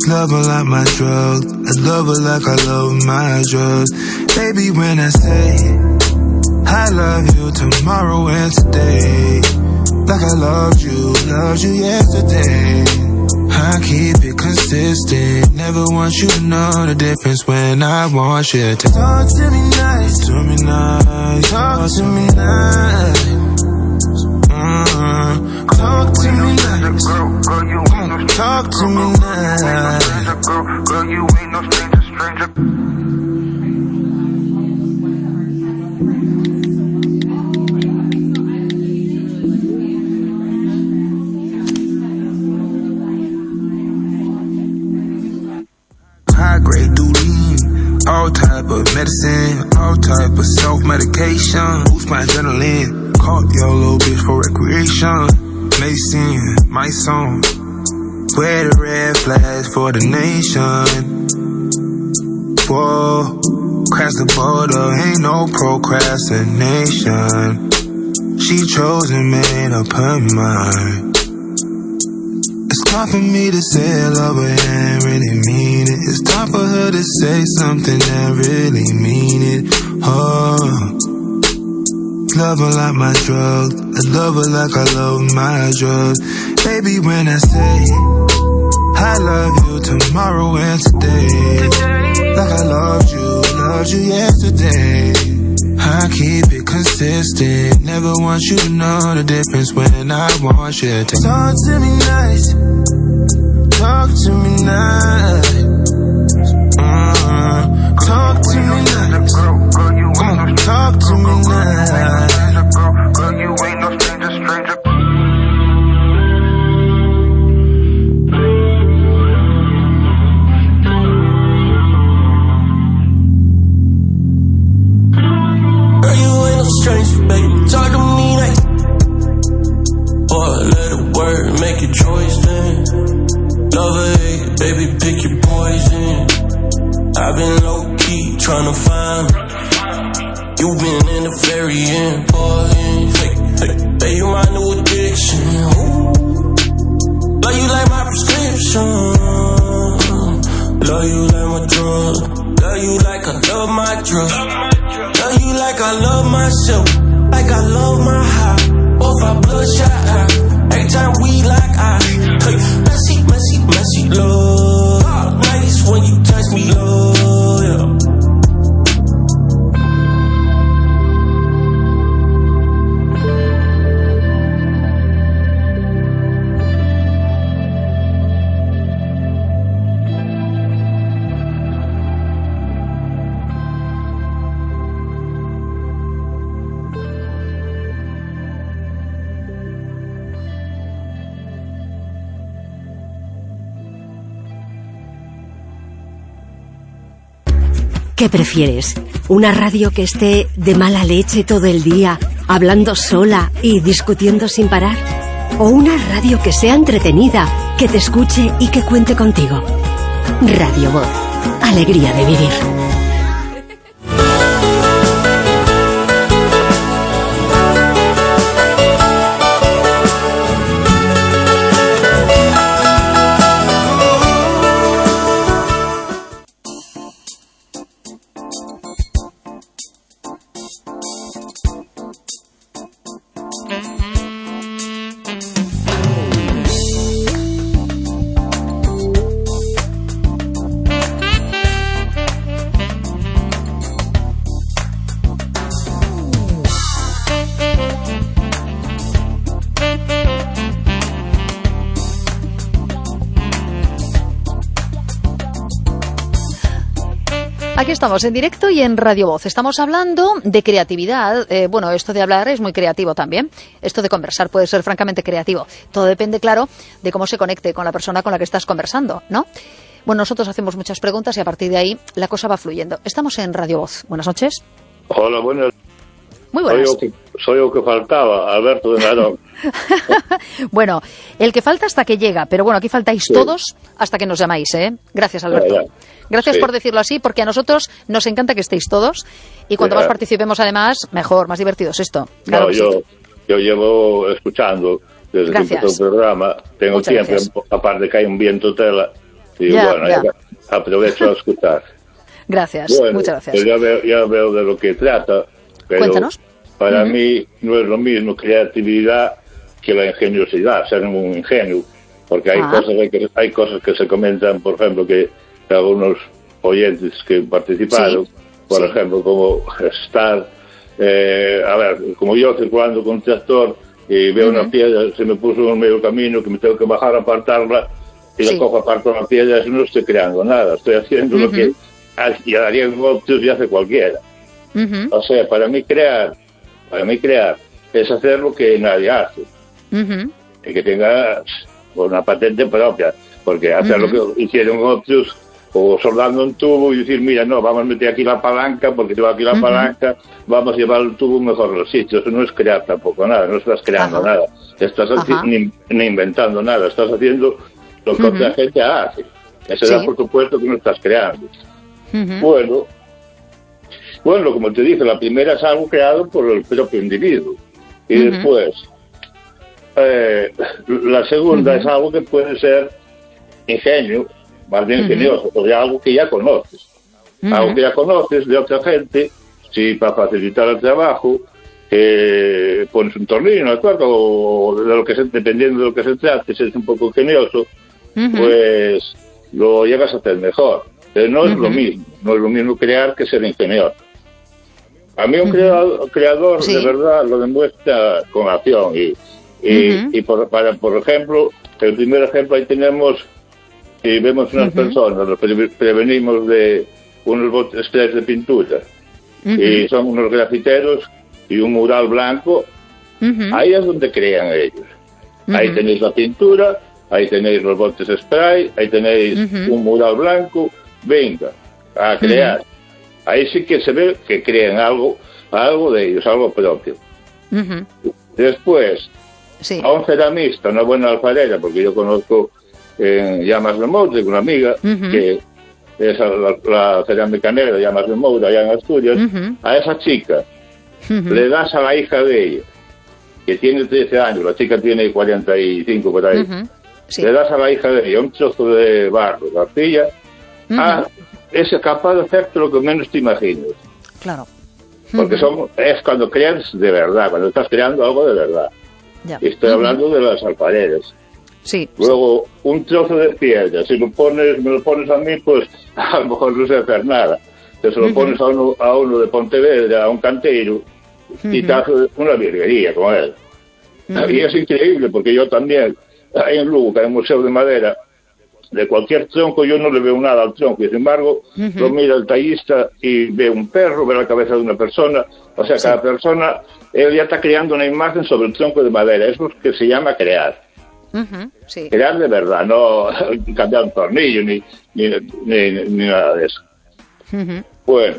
Love her like my drugs, I love her like I love my drugs. Baby, when I say I love you tomorrow and today, like I loved you yesterday. I keep it consistent, never want you to know the difference when I want you to talk to me nice, talk to me nice. Talk to me nice. Talk to me nice. Girl, you ain't no stranger. High grade Doolene, all type of medicine, all type of self-medication. Boost my adrenaline. Caught your little bitch for recreation. Mason, my song. Wear the red flags for the nation. Whoa, cross the border, ain't no procrastination. She chose and made up her mind. It's time for me to say I love her and really mean it. It's time for her to say something and really mean it. Oh, love her like my drugs, I love her like I love my drugs. Baby, when I say I love you tomorrow and today, like I loved you yesterday. I keep it consistent, never want you to know the difference when I want you to talk to me nice, talk to me nice. Talk to me nice. Talk to me nice. Girl, you ain't no stranger. Girl, you ain't no stranger, baby. Talk to me nice. Or let a word make your choice then. Love or hate, baby, pick your poison. I've been low-key tryna find me. You've been in the very important. Hey, you my new addiction. Ooh. Love you like my prescription. Love you like my drug. Love you like I love my drug. Love you like I love myself. Like I love my high. Both our bloodshot eyes. Every time we lock eyes. Hey, messy love. Nice when you touch me, love, yeah. ¿Qué prefieres? ¿Una radio que esté de mala leche todo el día, hablando sola y discutiendo sin parar? ¿O una radio que sea entretenida, que te escuche y que cuente contigo? Radio Voz. Alegría de vivir. Aquí estamos en directo y en Radio Voz. Estamos hablando de creatividad. Bueno, esto de hablar es muy creativo también. Esto de conversar puede ser francamente creativo. Todo depende, claro, de cómo se conecte con la persona con la que estás conversando, ¿no? Bueno, nosotros hacemos muchas preguntas y a partir de ahí la cosa va fluyendo. Estamos en Radio Voz. Buenas noches. Hola, buenas. Muy buenas. Soy yo que faltaba, Alberto de Narón. Bueno, el que falta hasta que llega, pero bueno, aquí faltáis todos hasta que nos llamáis, ¿eh? Gracias, Alberto. Ya. Gracias por decirlo así, porque a nosotros nos encanta que estéis todos y cuanto más participemos, además, mejor, más divertido es esto. Claro, no, yo llevo escuchando desde que empezó el programa, tengo muchas tiempo, gracias. Aparte que hay un viento tela. Y bueno, ya aprovecho a escuchar. Gracias, Bueno, muchas gracias. Pues ya veo de lo que trata, pero Cuéntanos. para mí no es lo mismo creatividad que la ingeniosidad, ser un ingenuo, porque hay cosas que se comentan, por ejemplo, que algunos oyentes que participaron, por ejemplo, como estar, a ver, como yo circulando con un tractor y veo una piedra, se me puso en medio camino, que me tengo que bajar a apartarla, y la cojo, aparto la piedra, no estoy creando nada, estoy haciendo lo que haría un Optimus y hace cualquiera. O sea, para mí crear es hacer lo que nadie hace. Y que tenga una patente propia, porque hacer lo que hicieron Optimus, o soldando un tubo y decir, mira, no, vamos a meter aquí la palanca, porque si va aquí la palanca, vamos a llevar el tubo mejor a los sitios. Eso no es crear tampoco nada, no estás creando nada, estás ni inventando nada, estás haciendo lo que otra gente hace. Eso da por supuesto que no estás creando. Bueno, como te dije, la primera es algo creado por el propio individuo. Y después, la segunda es algo que puede ser ingenio, más bien ingenioso, o sea, algo que ya conoces. Algo que ya conoces de otra gente, si para facilitar el trabajo, pones un tornillo, ¿no? O de lo que dependiendo de lo que se trate, si es un poco ingenioso, pues lo llegas a hacer mejor. Pero no es lo mismo, no es lo mismo crear que ser ingenioso. A mí un creador de verdad lo demuestra con acción y por ejemplo, el primer ejemplo ahí tenemos, y vemos unas personas, nos prevenimos de unos botes de pintura y son unos grafiteros y un mural blanco, ahí es donde crean ellos. Ahí tenéis la pintura, ahí tenéis los botes spray, ahí tenéis un mural blanco, venga, a crear. Ahí sí que se ve que crean algo de ellos, algo propio. Después, a un ceramista, una buena alfarera, porque yo conozco en Llamas de Moura, una amiga, que es la cerámica negra de Llamas de Moura, allá en Asturias, a esa chica le das a la hija de ella, que tiene 13 años, la chica tiene 45 por ahí, le das a la hija de ella un trozo de barro, de arcilla, es capaz de hacerte lo que menos te imaginas. Claro. Porque es cuando creas de verdad, cuando estás creando algo de verdad. Y estoy hablando de las alfareras. Luego, un trozo de piedra, si me lo pones a mí, pues a lo mejor no sé hacer nada. Te se lo pones a uno de Pontevedra, a un canteiro, y te hace una virguería con él. Y es increíble, porque yo también, ahí en Lugo, que hay un museo de madera, de cualquier tronco yo no le veo nada al tronco, y sin embargo lo mira el tallista y ve un perro, ve la cabeza de una persona, o sea, cada persona, él ya está creando una imagen sobre el tronco de madera. Eso es lo que se llama crear. Crear de verdad, no cambiar un tornillo ni nada de eso. Bueno,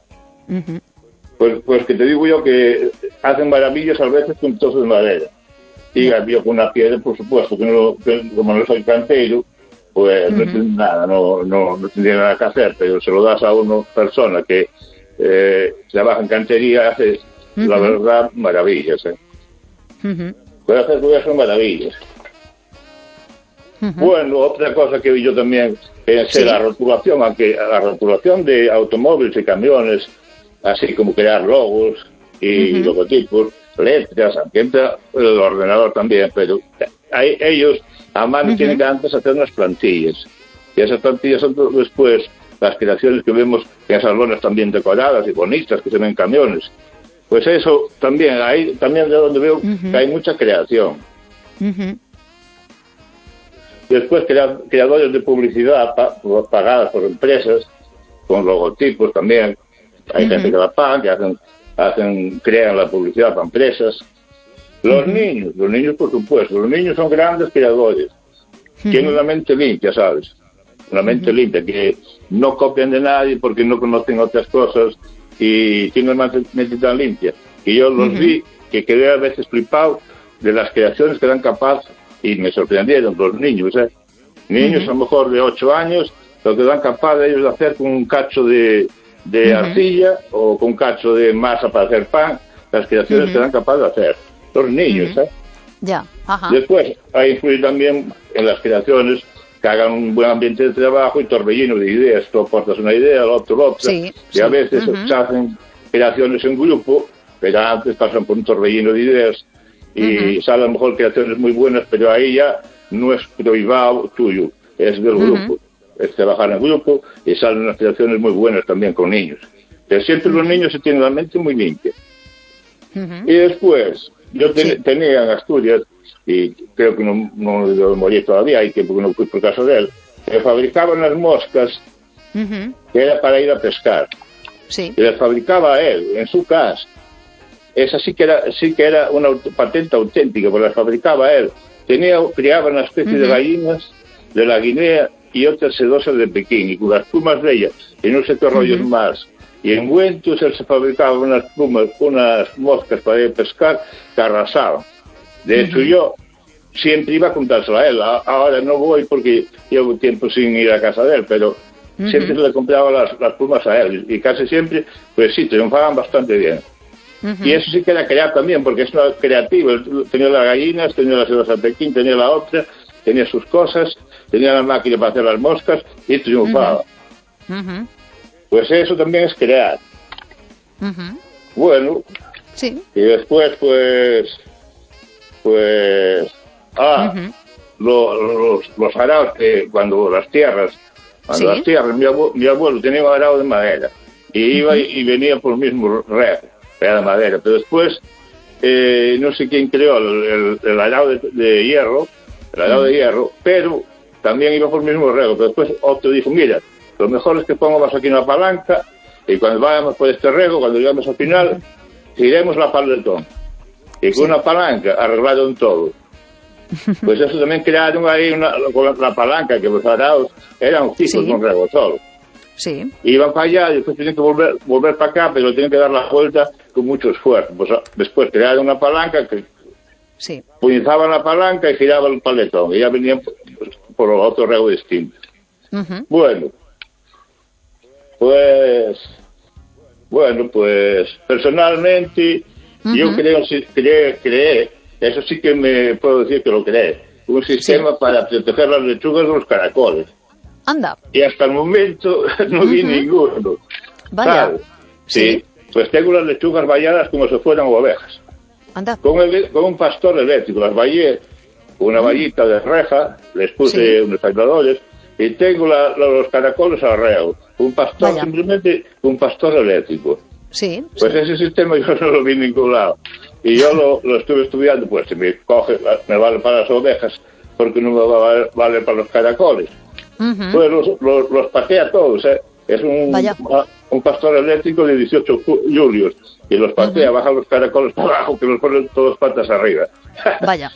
pues que te digo yo que hacen maravillas a veces con un trozo de madera. Y yo con una piedra, por supuesto, que como no soy cantero, pues no tiene nada, no tendría nada que hacer, pero se lo das a una persona que trabaja en cantería, hace, la verdad, maravillas. Puede hacer cosas maravillas. Bueno, otra cosa que yo también pensé, la rotulación, aunque la rotulación de automóviles y camiones, así como crear logos y logotipos, letras, aunque entra el ordenador también, pero ellos a mano tienen que antes hacer unas plantillas, y esas plantillas son después las creaciones que vemos en esas lonas también decoradas y bonitas que se ven en camiones. Pues eso también, ahí también de donde veo que hay mucha creación. Después creadores de publicidad pagadas por empresas, con logotipos también, hay gente que la pagan, que crean la publicidad para empresas. Los niños por supuesto, los niños son grandes creadores, tienen una mente limpia, ¿sabes? Una mente limpia, que no copian de nadie porque no conocen otras cosas y tienen una mente tan limpia. Y yo los vi, que quedé a veces flipado de las creaciones que eran capaces, y me sorprendieron los niños, niños a lo mejor de 8 años, lo que dan capaz de ellos de hacer con un cacho de arcilla o con un cacho de masa para hacer pan, las creaciones que dan capaz de hacer. Los niños, Ya, Después, hay influir también en las creaciones que hagan un buen ambiente de trabajo y torbellino de ideas. Tú aportas una idea, el otro, sí, y a veces se hacen creaciones en grupo, pero antes pasan por un torbellino de ideas y salen a lo mejor creaciones muy buenas, pero ahí ya no es privado tuyo, es del grupo. Es trabajar en grupo y salen unas creaciones muy buenas también con niños. Pero siempre los niños se tienen la mente muy limpia. Y después, yo tenía en Asturias, y creo que no lo morí todavía, y que porque no fui por caso de él, que fabricaban las moscas que era para ir a pescar. Sí. Y las fabricaba él en su casa. Esa sí que era una patente auténtica, porque las fabricaba él. Criaba una especie de gallinas de la Guinea y otras sedosas de Pekín, y con las plumas de ellas, y no sé qué rollos más. Y en Güentos él se fabricaba unas moscas para ir a pescar que arrasaban. De hecho, yo siempre iba a contárselo a él. Ahora no voy porque llevo tiempo sin ir a casa de él, pero siempre le compraba las plumas a él. Y casi siempre, pues sí, triunfaban bastante bien. Y eso sí que era crear también, porque es creativo. Tenía las gallinas, tenía las sedosas de Pekín, tenía la otra, tenía sus cosas, tenía la máquina para hacer las moscas y triunfaba. Pues eso también es crear. Bueno, sí. Y después los araos, que cuando las tierras, mi abuelo tenía un arao de madera y iba y venía por el mismo reg, era de madera, pero después no sé quién creó el arao de hierro, pero también iba por el mismo rego, pero después otro dijo, mira, lo mejor es que pongamos aquí una palanca y cuando vayamos por este rego, cuando llegamos al final, giremos la paletón. Y con una palanca arreglaron todo. Pues eso también crearon ahí con la palanca, que los araos eran fijos con rego solo. Sí. Iban para allá y después tenían que volver para acá, pero tenían que dar la vuelta con mucho esfuerzo. Pues después crearon una palanca que puñizaban la palanca y giraban el paletón. Y ya venían por otro rego distinto. Bueno, pues personalmente yo creé, eso sí que me puedo decir que lo creé, un sistema para proteger las lechugas de los caracoles. Anda. Y hasta el momento no vi ninguno. Vaya. ¿Sabes? Sí. Pues tengo las lechugas valladas como si fueran ovejas. Anda. Con un pastor eléctrico, las vallé con una vallita de reja, les puse unos aisladores y tengo los caracoles al reo. Un pastor, simplemente un pastor eléctrico. Sí. Pues ese sistema yo no lo vi en ningún lado. Y yo lo estuve estudiando, pues si me vale para las ovejas, porque no me vale para los caracoles. Pues los pateé a todos, ¿eh? Es un pastor eléctrico de 18 julios. Y los patea, baja los caracoles para abajo, que los ponen todos patas arriba. Vaya.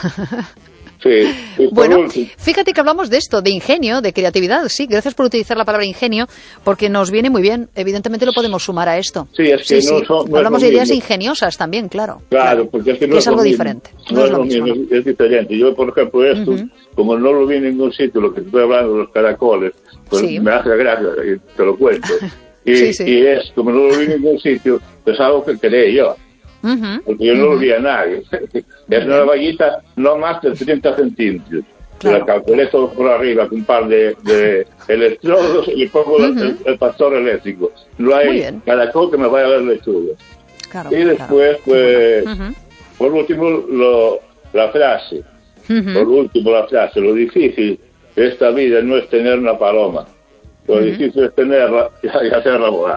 Sí. Bueno, fíjate que hablamos de esto, de ingenio, de creatividad, sí, gracias por utilizar la palabra ingenio, porque nos viene muy bien, evidentemente lo podemos sumar a esto. Sí, es que no hablamos de ideas ingeniosas también, claro. Claro, porque es que no es algo lo diferente. No es lo mismo, es diferente. Yo, por ejemplo, esto, como no lo vi en ningún sitio, lo que estoy hablando de los caracoles, pues me hace gracia y te lo cuento. Y es, como no lo vi en ningún sitio, es algo que creé yo. Porque yo no lo vi a nadie. Es una vallita no más de 30 centímetros. Claro. La calculé todo por arriba con un par de electrodos y pongo el pastor eléctrico. No hay caracol que me vaya a ver lechugas. Claro, y después, pues, por último, la frase. Por último, la frase. Lo difícil de esta vida no es tener una paloma. Lo difícil es tenerla y hacerla volar.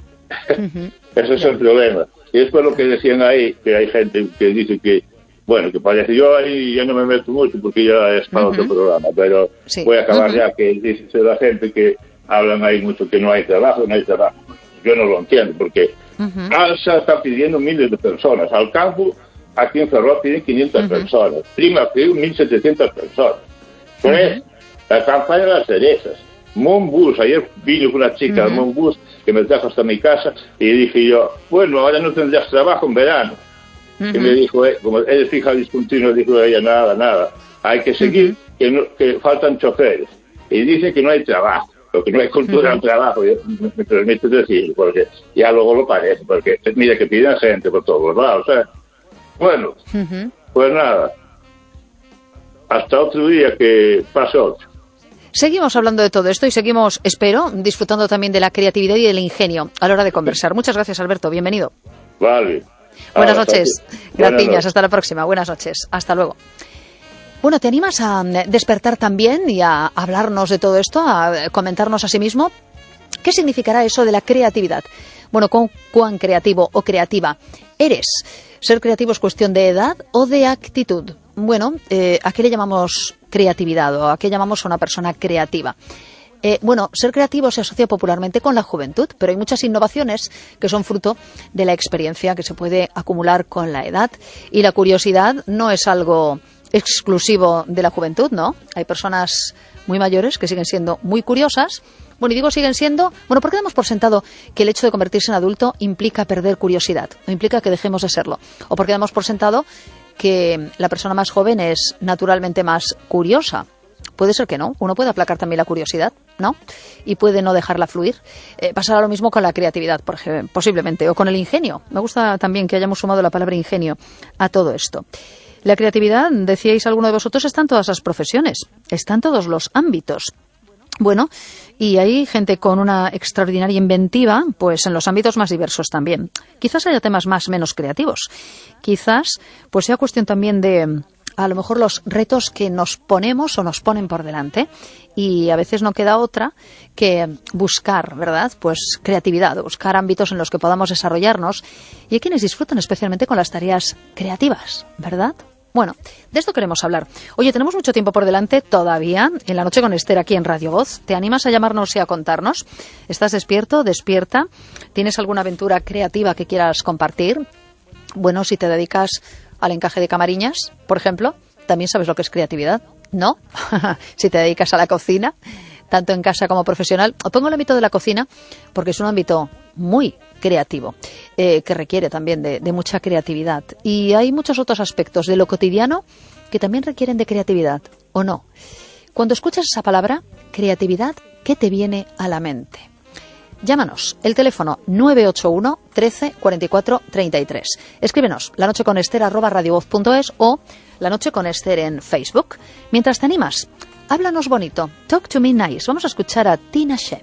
Ese es el problema. Y después lo que decían ahí, que hay gente que dice que, bueno, que parece, yo ahí ya no me meto mucho porque ya es para otro programa, pero voy a acabar ya, que dice la gente que hablan ahí mucho que no hay trabajo. Yo no lo entiendo, porque Alsa está pidiendo miles de personas, al campo, aquí en Ferrol piden 500 personas, Prima pide 1.700 personas. Pues, la campaña de las cerezas, Monbus, ayer vino una chica de Monbus que me trajo hasta mi casa y dije yo, bueno, ahora no tendrás trabajo en verano. Y me dijo, como es fija discontinua, dijo ella, nada, hay que seguir, que faltan choferes. Y dice que no hay trabajo, porque no hay cultura del trabajo, me permite decir, porque ya luego lo parece, porque mira que piden gente por todos lados, o sea, bueno, pues nada, hasta otro día que pase otro. Seguimos hablando de todo esto y seguimos, espero, disfrutando también de la creatividad y del ingenio a la hora de conversar. Muchas gracias, Alberto. Bienvenido. Vale. Buenas noches. Gracias. Hasta la próxima. Buenas noches. Hasta luego. Bueno, ¿te animas a despertar también y a hablarnos de todo esto, a comentarnos a sí mismo? ¿Qué significará eso de la creatividad? Bueno, ¿cuán creativo o creativa eres? ¿Ser creativo es cuestión de edad o de actitud? Bueno, ¿a qué le llamamos creatividad o a qué llamamos a una persona creativa? Bueno, ser creativo se asocia popularmente con la juventud, pero hay muchas innovaciones que son fruto de la experiencia que se puede acumular con la edad. Y la curiosidad no es algo exclusivo de la juventud, ¿no? Hay personas muy mayores que siguen siendo muy curiosas. Bueno, y digo siguen siendo, bueno, porque damos por sentado que el hecho de convertirse en adulto implica perder curiosidad, o implica que dejemos de serlo, o porque damos por sentado que la persona más joven es naturalmente más curiosa. Puede ser que no, uno puede aplacar también la curiosidad, ¿no? Y puede no dejarla fluir. Pasará lo mismo con la creatividad, por ejemplo, posiblemente, o con el ingenio. Me gusta también que hayamos sumado la palabra ingenio a todo esto. La creatividad, decíais alguno de vosotros, está en todas las profesiones, está en todos los ámbitos. Bueno, y hay gente con una extraordinaria inventiva, pues en los ámbitos más diversos también. Quizás haya temas menos creativos. Quizás pues sea cuestión también de, a lo mejor, los retos que nos ponemos o nos ponen por delante. Y a veces no queda otra que buscar, ¿verdad? Pues creatividad, buscar ámbitos en los que podamos desarrollarnos. Y hay quienes disfrutan especialmente con las tareas creativas, ¿verdad? Bueno, de esto queremos hablar. Oye, tenemos mucho tiempo por delante todavía en La Noche con Esther aquí en Radio Voz. ¿Te animas a llamarnos y a contarnos? ¿Estás despierto, despierta? ¿Tienes alguna aventura creativa que quieras compartir? Bueno, si te dedicas al encaje de camariñas, por ejemplo, ¿también sabes lo que es creatividad? ¿No? Si te dedicas a la cocina, tanto en casa como profesional. Os pongo el ámbito de la cocina porque es un ámbito muy creativo, que requiere también de mucha creatividad. Y hay muchos otros aspectos de lo cotidiano que también requieren de creatividad, ¿o no? Cuando escuchas esa palabra, creatividad, ¿qué te viene a la mente? Llámanos, el teléfono 981 13 44 33. Escríbenos, lanocheconester@radiovoz.es o La Noche con Esther en Facebook. Mientras te animas, háblanos bonito. Talk to me nice. Vamos a escuchar a Tina Shep.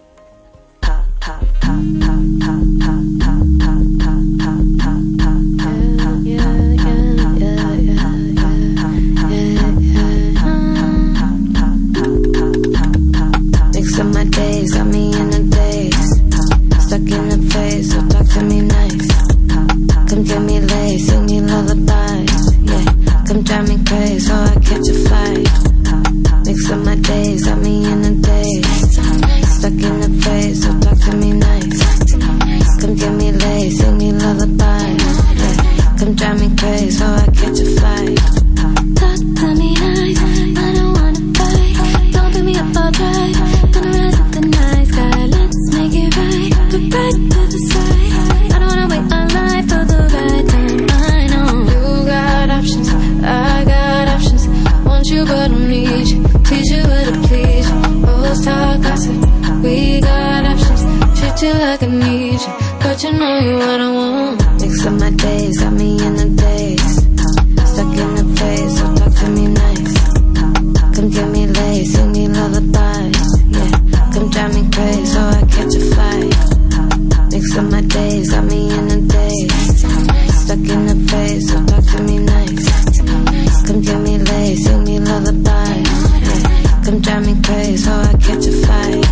Mix up my days, got me in a daze. Stuck in the face, so talk to me nice. Come get me late, sing me lullabies. Yeah, come drive me crazy, so I catch a flight. Mix up my days, got me in a daze. Stuck in the face, so talk to me nice. Come get me late, sing me lullabies. Yeah, come drive me crazy, so I catch a flight. Talk to me nice, I don't wanna fight. Don't pick me up all right. Gonna rise up the night sky, let's make it right. Put right to the side. I don't wanna wait my life for the right time. I know you got options, I got options. Want you but don't need you. Teach you but to please you. Rose talk gossip, we got options. Treat you like I need you, but you know you what I want. Mix up my days, got me in a daze. Stuck in the face, so talk to me nice. Come get me late, sing me lullabies. Yeah, come drive me crazy, so I catch a flight. Mix up my days, got me in a daze. Stuck in the face, so talk to me nice. Come get me late, sing me lullabies. Yeah, come drive me crazy, so I catch a flight.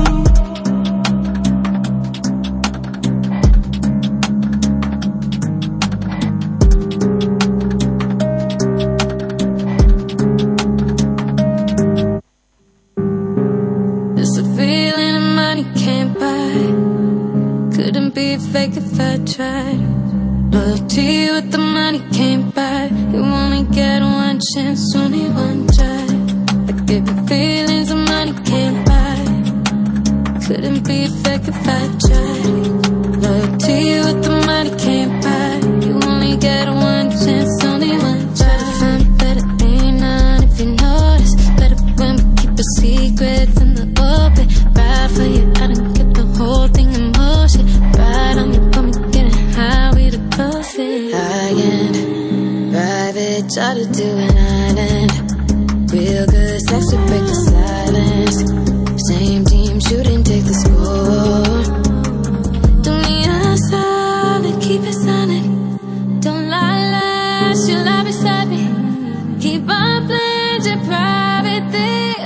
Fake if I tried. Loyalty with the money can't buy. You only get one chance, only one try. I give you feelings the money can't buy. Couldn't be fake if I tried. Loyalty with the money can't buy. You only get one chance, only one try. To find better ain't none if you notice. Better when we keep the secrets in the open. Ride for you, I done get the whole thing in motion. Ride on you, put me getting high, we the closest. High-end, private, try to do an island. Real good sex to break the silence.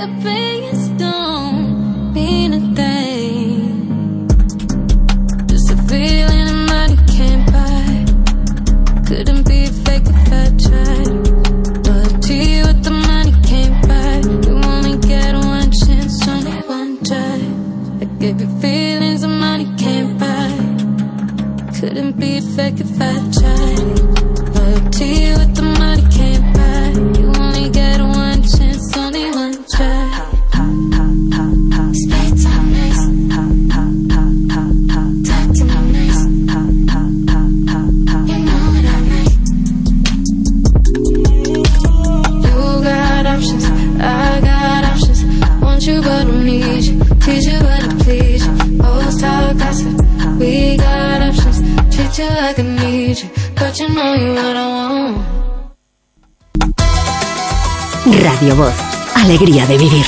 opinions don't mean a thing. Just a feeling of money can't buy. Couldn't be fake if I tried. Loyalty with the money can't buy. You only get one chance, only one try. I gave you feelings of money can't buy. Couldn't be fake if I tried. Loyalty with the money can't buy. You only get one chance, only one try. Spend some nights. Talk to me nice. You know what I like. You got options, I got options. Want you but don't need you. Teach you but don't please you. Always talk gossip. We got options. Treat you like I need you, but you know you what I want. Radio Voz, alegría de vivir.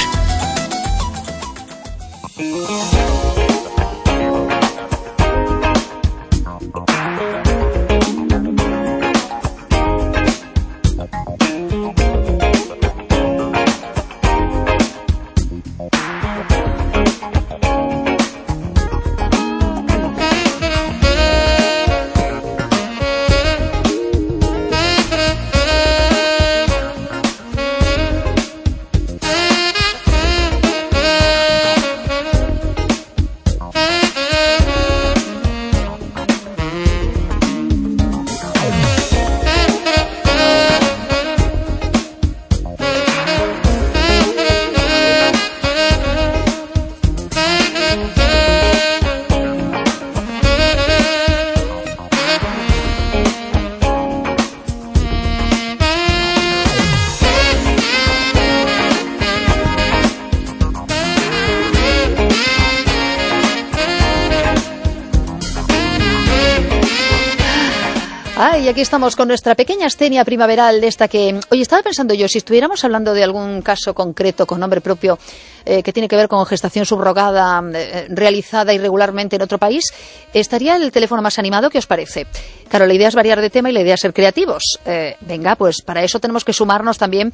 Y aquí estamos con nuestra pequeña astenia primaveral de esta que... Oye, estaba pensando yo, si estuviéramos hablando de algún caso concreto con nombre propio que tiene que ver con gestación subrogada realizada irregularmente en otro país, ¿estaría el teléfono más animado? ¿Qué os parece? Claro, la idea es variar de tema y la idea es ser creativos. Venga, pues para eso tenemos que sumarnos también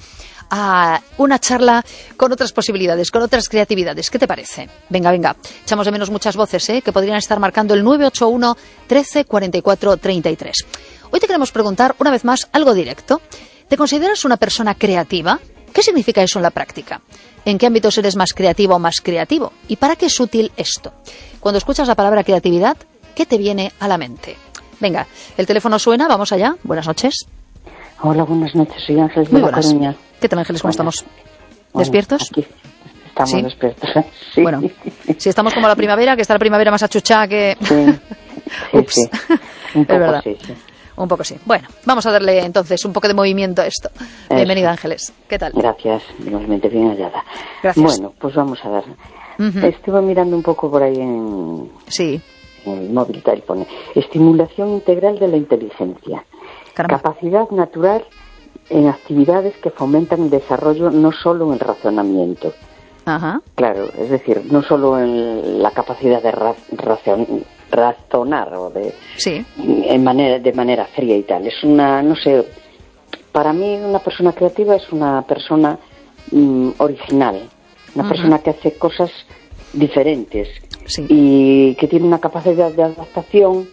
a una charla con otras posibilidades, con otras creatividades. ¿Qué te parece? Venga. Echamos de menos muchas voces, que podrían estar marcando el 981 13 44 33. Hoy te queremos preguntar, una vez más, algo directo. ¿Te consideras una persona creativa? ¿Qué significa eso en la práctica? ¿En qué ámbitos eres más creativa o más creativo? ¿Y para qué es útil esto? Cuando escuchas la palabra creatividad, ¿qué te viene a la mente? Venga, el teléfono suena, vamos allá. Buenas noches. Hola, buenas noches, soy Ángeles de Muy La buenas. Coruña. ¿Qué tal, Ángeles? ¿Cómo estamos? Bueno, ¿Despiertos? Aquí estamos ¿Sí? despiertos. Sí. Bueno, si estamos como la primavera, que está la primavera más achuchada que... Sí. Ups. Sí. Un Es poco verdad. sí. Un poco sí. Bueno, vamos a darle entonces un poco de movimiento a esto. Bienvenida, Ángeles. ¿Qué tal? Gracias, igualmente bien hallada. Gracias. Bueno, pues vamos a ver. Ujú. Estuve mirando un poco por ahí en Sí. el móvil, tal, pone estimulación integral de la inteligencia. Caramba. Capacidad natural en actividades que fomentan el desarrollo no solo en el razonamiento. Ajá. Claro, es decir, no solo en la capacidad de razonar o de Sí. de manera fría y tal. Es una, no sé, para mí una persona creativa es una persona original, una persona que hace cosas diferentes Sí. y que tiene una capacidad de adaptación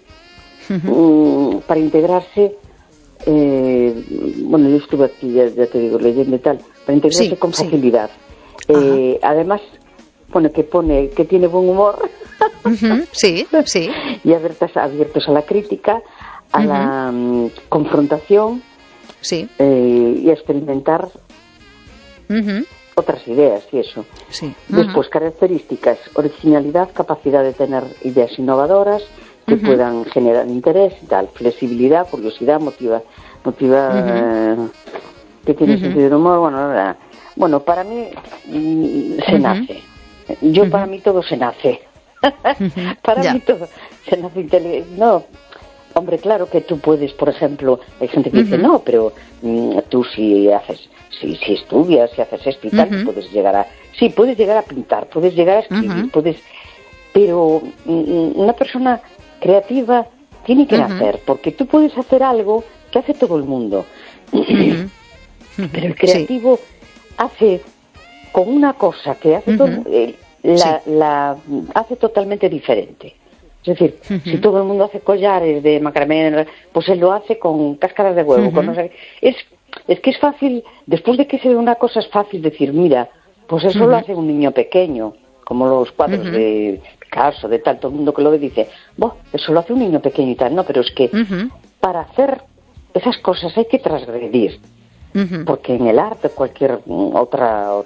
para integrarse. Bueno, yo estuve aquí, ya te digo, leyendo y tal, para integrarse Sí, con sí. facilidad. Además, pone que tiene buen humor. Ujú. Sí, sí. Y abiertos a la crítica, a la confrontación, Sí. y a experimentar Ujú. otras ideas y eso. Sí. Después, características: originalidad, capacidad de tener ideas innovadoras que puedan generar interés y tal, flexibilidad, curiosidad, motiva que tiene sentido del humor. Bueno, para mí se nace. Para mí todo se nace. Para Ya. mí todo se nace inteligente. No, hombre, claro que tú puedes, por ejemplo, hay gente que dice, no, pero tú si estudias, si haces esto y tal, puedes llegar a pintar, puedes llegar a escribir, pero una persona creativa tiene que nacer, porque tú puedes hacer algo que hace todo el mundo, pero el creativo hace con una cosa que hace la hace totalmente diferente. Es decir, si todo el mundo hace collares de macramé, pues él lo hace con cáscaras de huevo, con no sé qué. Es que es fácil, después de que se ve una cosa es fácil decir, mira, pues eso lo hace un niño pequeño, como los cuadros de Picasso, de tal, todo el mundo que lo ve dice, eso lo hace un niño pequeño y tal, no, pero es que para hacer esas cosas hay que transgredir. Porque en el arte, cualquier otra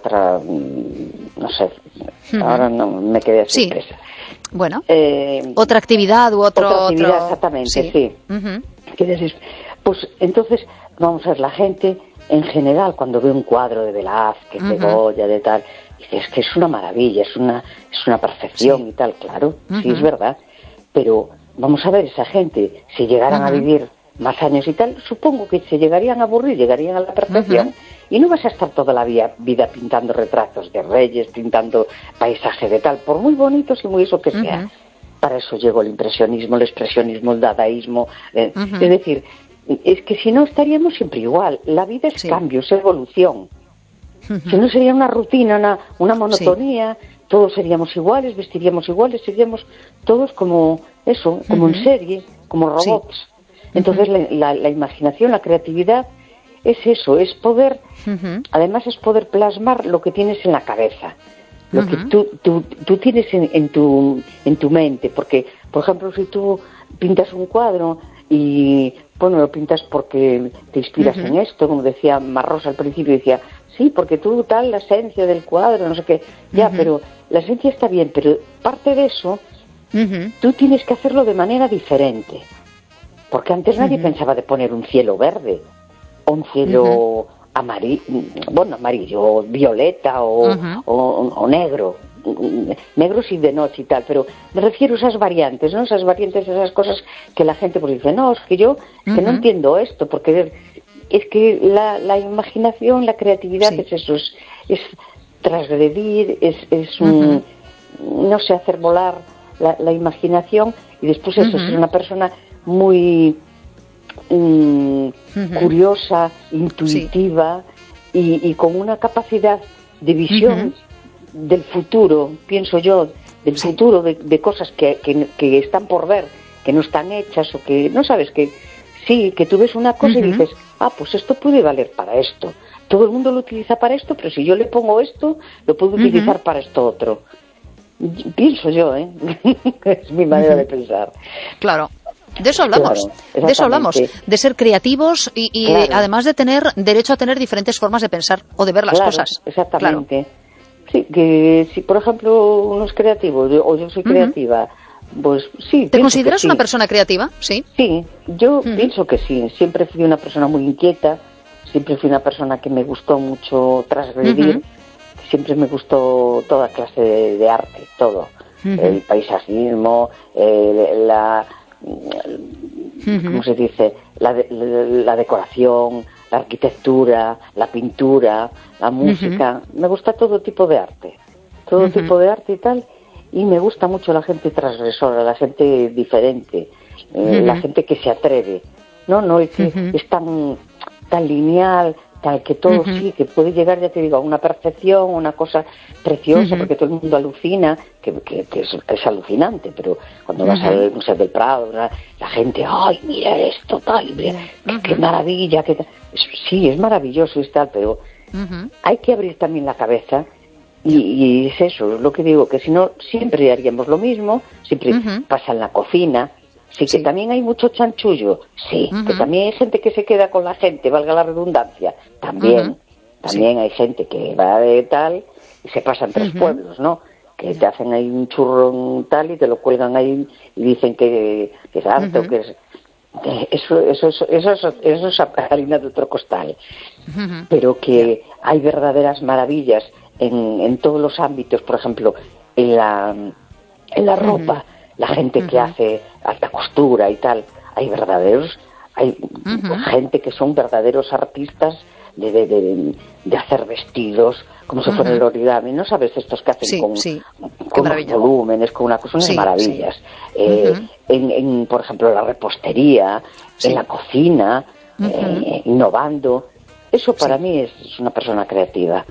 no sé, ahora no me quedé así expresa. Bueno, otra actividad u otra actividad, exactamente, sí. Quiere decir, pues entonces, vamos a ver, la gente en general cuando ve un cuadro de Velázquez, de Goya, de tal, dice, es que es una maravilla, es una perfección y tal, claro, sí es verdad, pero vamos a ver, esa gente, si llegaran a vivir más años y tal, supongo que se llegarían a aburrir, llegarían a la perfección y no vas a estar toda la vida pintando retratos de reyes, pintando paisajes de tal, por muy bonitos y muy eso que sea. Para eso llegó el impresionismo, el expresionismo, el dadaísmo, es decir, es que si no estaríamos siempre igual. La vida es cambio, es evolución. Si no sería una rutina, una monotonía, todos seríamos iguales, vestiríamos iguales, seríamos todos como eso, como en serie, como robots. Entonces la imaginación, la creatividad es eso, es poder, además es poder plasmar lo que tienes en la cabeza, lo que tú tienes en tu mente, porque, por ejemplo, si tú pintas un cuadro y, bueno, lo pintas porque te inspiras en esto, como decía Marrosa al principio, decía, sí, porque tú tal, la esencia del cuadro, no sé qué, ya, pero la esencia está bien, pero parte de eso, tú tienes que hacerlo de manera diferente. Porque antes nadie pensaba de poner un cielo verde, o un cielo amarillo, violeta o negro. Negro sí de noche y tal, pero me refiero a esas variantes, ¿no? Esas variantes, esas cosas que la gente pues dice, no, es que yo que no entiendo esto, porque es que la imaginación, la creatividad es eso, es transgredir, es no sé, hacer volar la imaginación y después eso, ser una persona muy curiosa, intuitiva y con una capacidad de visión del futuro, pienso yo, del futuro, de cosas que están por ver, que no están hechas o que no sabes, que sí, que tú ves una cosa y dices, pues esto puede valer para esto. Todo el mundo lo utiliza para esto, pero si yo le pongo esto, lo puedo utilizar para esto otro. Pienso yo, es mi manera de pensar. Claro. De eso hablamos, de ser creativos y además de tener derecho a tener diferentes formas de pensar o de ver las cosas. Exactamente. Sí, que si por ejemplo uno es creativo o yo soy creativa, pues sí. ¿Te consideras una persona creativa? Sí. Sí, yo pienso que sí. Siempre fui una persona muy inquieta, siempre fui una persona que me gustó mucho transgredir, siempre me gustó toda clase de arte, todo. El paisajismo, ¿cómo se dice? La decoración, la arquitectura, la pintura, la música. Me gusta todo tipo de arte. Todo tipo de arte y tal. Y me gusta mucho la gente transgresora, la gente diferente, la gente que se atreve. No es que es tan lineal, tal que todo sí, que puede llegar, ya te digo, a una perfección, una cosa preciosa, porque todo el mundo alucina, que es alucinante, pero cuando vas al Museo del Prado, la gente, ¡ay, mira esto, tal! Mira, ¡qué maravilla! Sí, es maravilloso y tal, pero hay que abrir también la cabeza y es eso, es lo que digo, que si no, siempre haríamos lo mismo, siempre pasa en la cocina. Sí, que también hay mucho chanchullo, sí, que también hay gente que se queda con la gente, valga la redundancia, también hay gente que va de tal y se pasan 3 pueblos, ¿no? Que te hacen ahí un churro tal y te lo cuelgan ahí y dicen que es arte o que es... Eso es harina de otro costal, pero que hay verdaderas maravillas en todos los ámbitos, por ejemplo, en la ropa. La gente que hace alta costura y tal, hay gente que son verdaderos artistas de hacer vestidos como si fuera el origami, ¿no sabes? Estos que hacen con volúmenes, con una cosa, unas maravillas. Por ejemplo, la repostería, en la cocina, innovando. Eso para mí es una persona creativa. La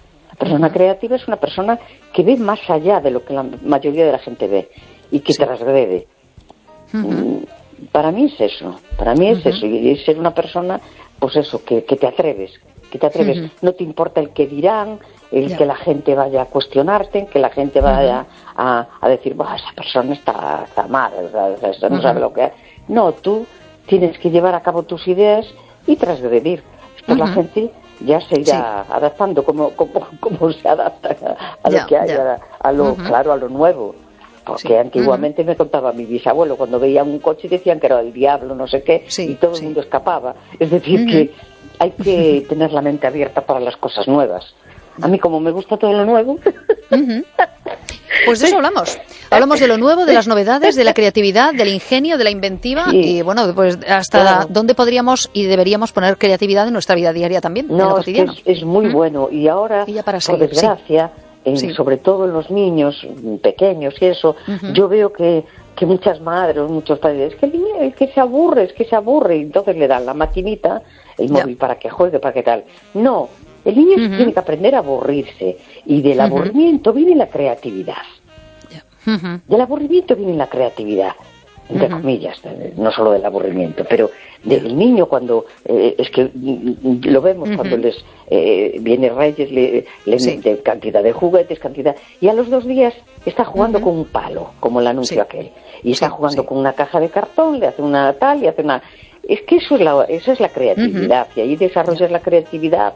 Persona creativa es una persona que ve más allá de lo que la mayoría de la gente ve y que transgrede. Para mí es eso, y ser una persona, pues eso, que te atreves, no te importa el que dirán, que la gente vaya a cuestionarte, que la gente vaya a decir, esa persona está mal, esa no sabe lo que es. No, tú tienes que llevar a cabo tus ideas y transgredir. Después la gente ya se irá adaptando como se adapta a lo que haya, a lo nuevo. Porque antiguamente me contaba mi bisabuelo, cuando veía un coche decían que era el diablo, no sé qué, y todo el mundo escapaba. Es decir, que hay que tener la mente abierta para las cosas nuevas. A mí, como me gusta todo lo nuevo... Pues de eso hablamos. Hablamos de lo nuevo, de las novedades, de la creatividad, del ingenio, de la inventiva y, bueno, pues hasta dónde podríamos y deberíamos poner creatividad en nuestra vida diaria también, en lo cotidiano. Es muy bueno. Y ahora, por desgracia... sobre todo en los niños pequeños y eso, yo veo que muchas madres, muchos padres, es que el niño es que se aburre, y entonces le dan la maquinita, el móvil para que juegue, para que tal. No, el niño tiene que aprender a aburrirse, y del aburrimiento viene la creatividad. Del aburrimiento viene la creatividad, entre comillas, no solo del aburrimiento, pero del niño cuando es que lo vemos cuando les viene Reyes, le mete cantidad de juguetes, y a los 2 días está jugando con un palo, como el anuncio aquel, y está jugando con una caja de cartón, le hace una tal y hace una... Es que eso es la creatividad, y ahí desarrollas la creatividad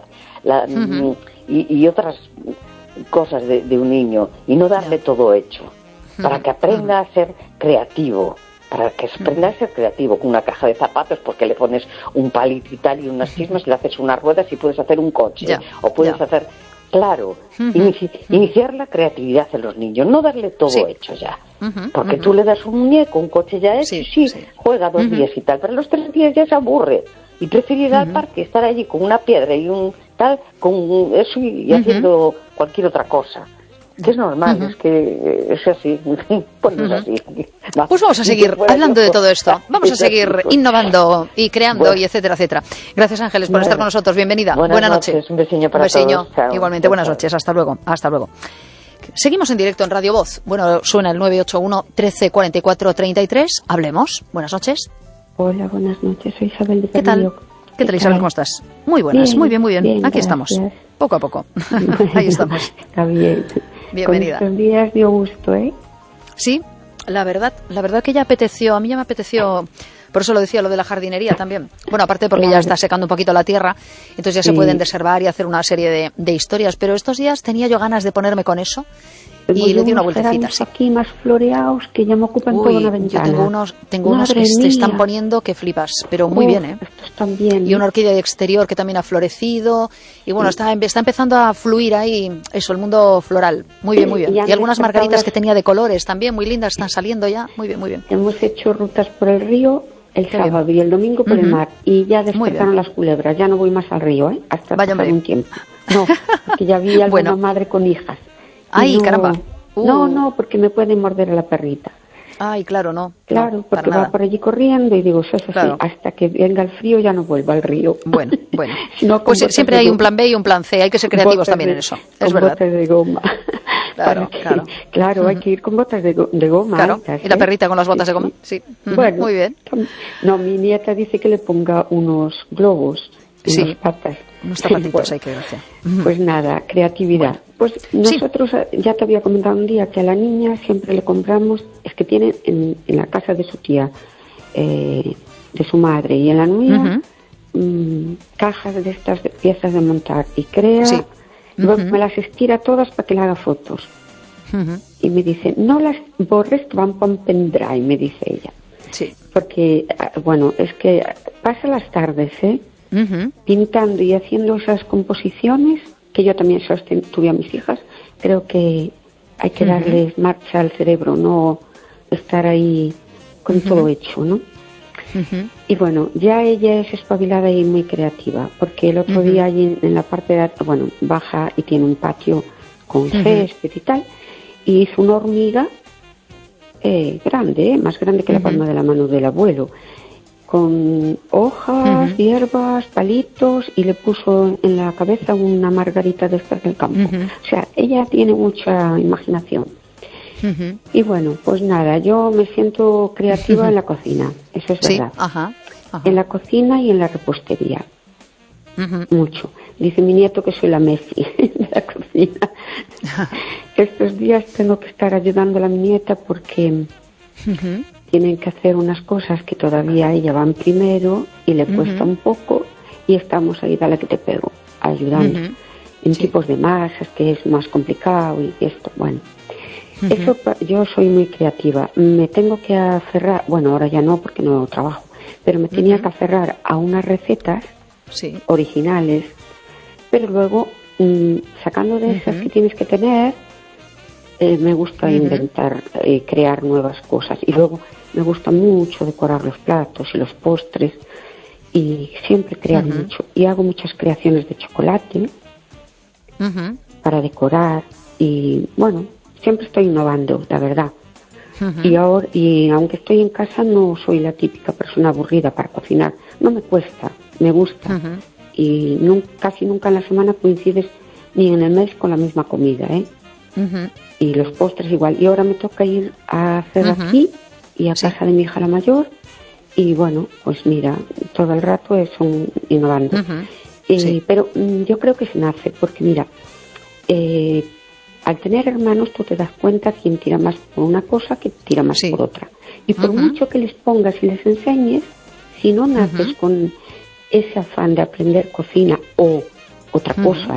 y otras cosas de un niño, y no darle todo hecho, para que aprenda a ser creativo. Para que aprenda a ser creativo con una caja de zapatos, porque le pones un palito y tal y unas cismas, le haces unas ruedas y puedes hacer un coche. O puedes hacer... Claro, iniciar la creatividad en los niños, no darle todo hecho ya. Porque tú le das un muñeco, un coche ya hecho, juega 2 días y tal, pero a los 3 días ya se aburre. Y prefiere ir al parque, estar allí con una piedra y un tal, con eso y haciendo cualquier otra cosa. Que es normal, es que es así, pues no es así. Pues vamos a seguir hablando de todo esto, vamos a seguir innovando y creando y etcétera, etcétera. Gracias, Ángeles, por estar con nosotros, bienvenida, buenas noches. Un besiño para todos. Chao. Igualmente, buenas noches, hasta luego. Seguimos en directo en Radio Voz, bueno, suena el 981 13 44 33, hablemos, buenas noches. Hola, buenas noches, soy Isabel de ¿Qué tal? ¿Qué tal, Isabel? ¿Cómo estás? Muy buenas, bien, muy bien. Aquí gracias. Estamos, poco a poco. Ahí estamos. Está bien. Bienvenida. Con estos días dio gusto, ¿eh? Sí, la verdad que a mí ya me apeteció, por eso lo decía, lo de la jardinería también. Bueno, aparte porque ya está secando un poquito la tierra, entonces ya se pueden deservar y hacer una serie de historias, pero estos días tenía yo ganas de ponerme con eso. Y le di una vueltecita, sí. Aquí más floreados que ya me ocupan toda una ventana. Yo tengo unos que se están poniendo que flipas, pero muy bien, ¿eh? Estos también. Y una orquídea de exterior que también ha florecido. Y bueno, está empezando a fluir ahí eso, el mundo floral. Muy bien, muy bien. Y algunas margaritas que tenía de colores también, muy lindas, están saliendo ya. Muy bien, muy bien. Hemos hecho rutas por el río el sábado y el domingo por el mar. Y ya despertaron las culebras. Ya no voy más al río, ¿eh? Hasta pasar un tiempo. No, porque ya vi alguna madre con hijas. ¡Ay, caramba! No, porque me pueden morder a la perrita. Ay, claro, no. Claro, porque va por allí corriendo y digo, eso claro. Sí, hasta que venga el frío ya no vuelvo al río. Bueno. Pues siempre hay un plan B y un plan C, hay que ser creativos también en eso. Es verdad. Botas de goma. Claro, hay que ir con botas de goma. Claro, y la perrita con las botas de goma, sí. Bueno, muy bien. No, mi nieta dice que le ponga unos globos en las patas. Unos zapatitos hay que hacer. Pues nada, creatividad. Pues nosotros, ya te había comentado un día que a la niña siempre le compramos, es que tiene en la casa de su tía, de su madre y en la mía, cajas de estas piezas de montar y crea, luego me las estira todas para que le haga fotos. Y me dice, no las borres que van para un pendrive, me dice ella. Sí. Porque, bueno, es que pasa las tardes, pintando y haciendo esas composiciones, que yo también tuve a mis hijas. Creo que hay que darles marcha al cerebro, no estar ahí con todo hecho, ¿no? Y bueno, ya ella es espabilada y muy creativa, porque el otro día allí en la parte de baja y tiene un patio con césped y tal, y hizo una hormiga grande, más grande que la palma de la mano del abuelo. con hojas, hierbas, palitos, y le puso en la cabeza una margarita de estas del campo. O sea, ella tiene mucha imaginación. Y bueno, pues nada, yo me siento creativa en la cocina, eso es verdad. En la cocina y en la repostería. Mucho. Dice mi nieto que soy la Messi de la cocina. Estos días tengo que estar ayudando a mi nieta porque tienen que hacer unas cosas que todavía ella va en primero y le cuesta un poco, y estamos ahí, dale que te pego, ayudando en tipos de masas, que es más complicado y esto, bueno. Eso, yo soy muy creativa. Me tengo que aferrar, bueno, ahora ya no porque no trabajo, pero me tenía que aferrar a unas recetas originales, pero luego sacando de esas que tienes que tener, me gusta inventar, crear nuevas cosas, y luego me gusta mucho decorar los platos y los postres, y siempre crear mucho, y hago muchas creaciones de chocolate para decorar, y bueno, siempre estoy innovando, la verdad. Y aunque estoy en casa, no soy la típica persona aburrida para cocinar. No me cuesta, me gusta. Y casi nunca en la semana coincides ni en el mes con la misma comida, ¿eh? Y los postres igual. Y ahora me toca ir a hacer aquí y a casa de mi hija la mayor. Y bueno, pues mira, todo el rato son innovando. Pero yo creo que se nace, porque mira, al tener hermanos tú te das cuenta quién tira más por una cosa, que tira más por otra. Y por mucho que les pongas y les enseñes, si no naces con ese afán de aprender cocina o otra cosa,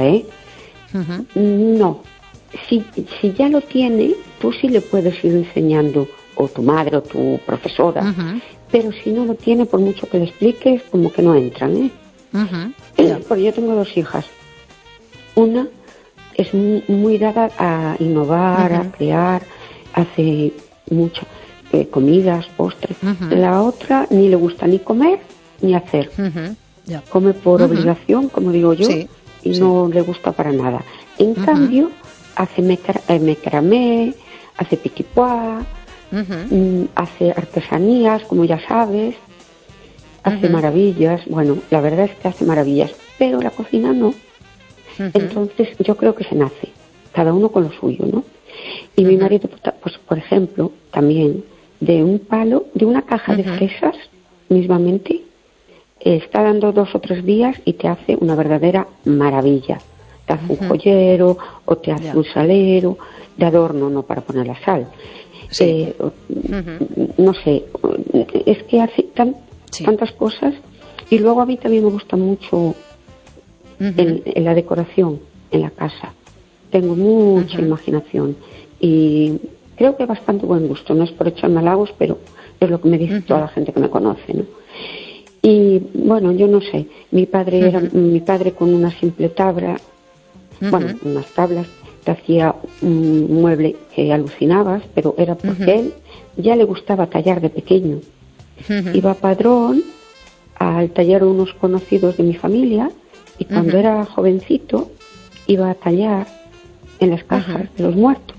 no. Si ya lo tiene, tú sí le puedes ir enseñando, o tu madre o tu profesora, pero si no lo tiene, por mucho que le expliques, como que no entran, Porque yo tengo 2 hijas. Una es muy dada a innovar, a crear, hace mucho comidas, postres. La otra ni le gusta ni comer ni hacer. Come por obligación, como digo yo, y no le gusta para nada. En cambio, hace macramé, hace piquipoá, hace artesanías, como ya sabes, hace maravillas. Bueno, la verdad es que hace maravillas, pero la cocina no. Entonces yo creo que se nace, cada uno con lo suyo, ¿no? Y mi marido, pues por ejemplo, también de un palo, de una caja de fresas, mismamente, está dando 2 o 3 días y te hace una verdadera maravilla. Te hace un joyero o te hace un salero, de adorno, no para poner la sal. No sé, es que hace tantas cosas. Y luego a mí también me gusta mucho en la decoración, en la casa. Tengo mucha imaginación y creo que bastante buen gusto. No es por echarme halagos, pero es lo que me dice toda la gente que me conoce, ¿no? Y bueno, yo no sé, mi padre con una simple tabla, unas tablas, te hacía un mueble que alucinabas, pero era porque él ya le gustaba tallar de pequeño. Iba a Padrón al taller de unos conocidos de mi familia, y cuando era jovencito iba a tallar en las cajas de los muertos,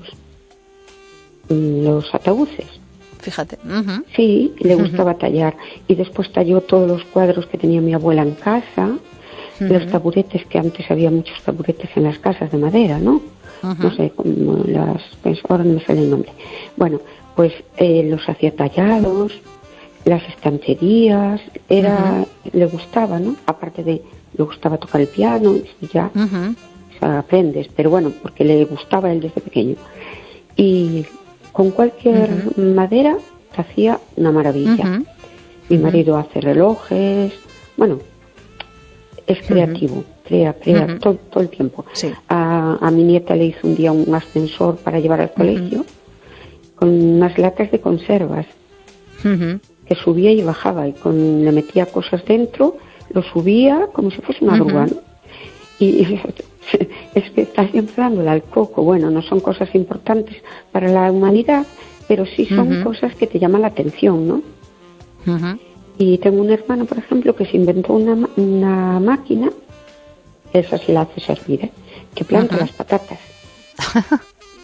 los ataúdes. Fíjate. Sí, le gustaba tallar. Y después talló todos los cuadros que tenía mi abuela en casa, los taburetes, que antes había muchos taburetes en las casas de madera, ¿no? No sé, como ahora no me sale el nombre. Bueno, pues los hacía tallados, las estanterías, le gustaba, ¿no? Aparte de, le gustaba tocar el piano, y ya, o sea, aprendes, pero bueno, porque le gustaba él desde pequeño. Y con cualquier madera te hacía una maravilla. Mi marido hace relojes, bueno, es creativo, crea todo el tiempo. A mi nieta le hizo un día un ascensor para llevar al colegio con unas latas de conservas que subía y bajaba, y le metía cosas dentro, lo subía como si fuese una grúa, ¿no? Y es que está siempre dándole al coco. Bueno, no son cosas importantes para la humanidad, pero sí son cosas que te llaman la atención, ¿no? Y tengo un hermano, por ejemplo, que se inventó una máquina, esa sí la hace servir, que planta las patatas.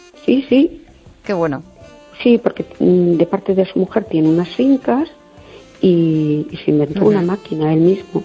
Sí. Qué bueno. Sí, porque de parte de su mujer tiene unas fincas y se inventó una máquina él mismo.